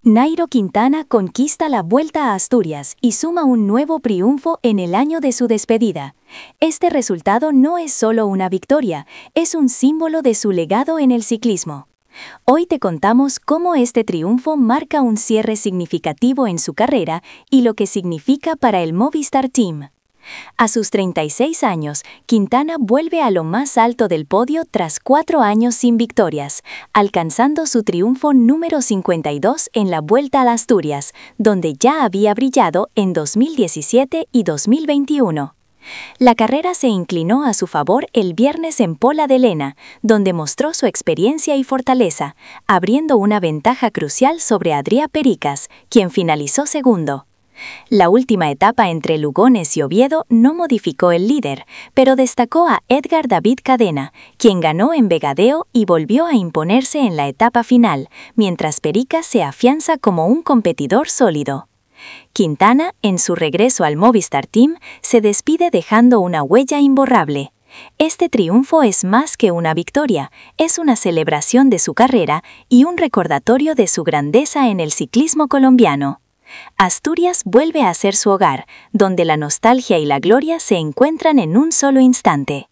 Nairo Quintana conquista la Vuelta a Asturias y suma un nuevo triunfo en el año de su despedida. Este resultado no es solo una victoria, es un símbolo de su legado en el ciclismo. Hoy te contamos cómo este triunfo marca un cierre significativo en su carrera y lo que significa para el Movistar Team. A sus 36 años, Quintana vuelve a lo más alto del podio tras 4 años sin victorias, alcanzando su triunfo número 52 en la Vuelta a Asturias, donde ya había brillado en 2017 y 2021. La carrera se inclinó a su favor el viernes en Pola de Lena, donde mostró su experiencia y fortaleza, abriendo una ventaja crucial sobre Adrià Pericas, quien finalizó segundo. La última etapa entre Lugones y Oviedo no modificó el líder, pero destacó a Edgar David Cadena, quien ganó en Vegadeo y volvió a imponerse en la etapa final, mientras Pericas se afianza como un competidor sólido. Quintana, en su regreso al Movistar Team, se despide dejando una huella imborrable. Este triunfo es más que una victoria, es una celebración de su carrera y un recordatorio de su grandeza en el ciclismo colombiano. Asturias vuelve a ser su hogar, donde la nostalgia y la gloria se encuentran en un solo instante.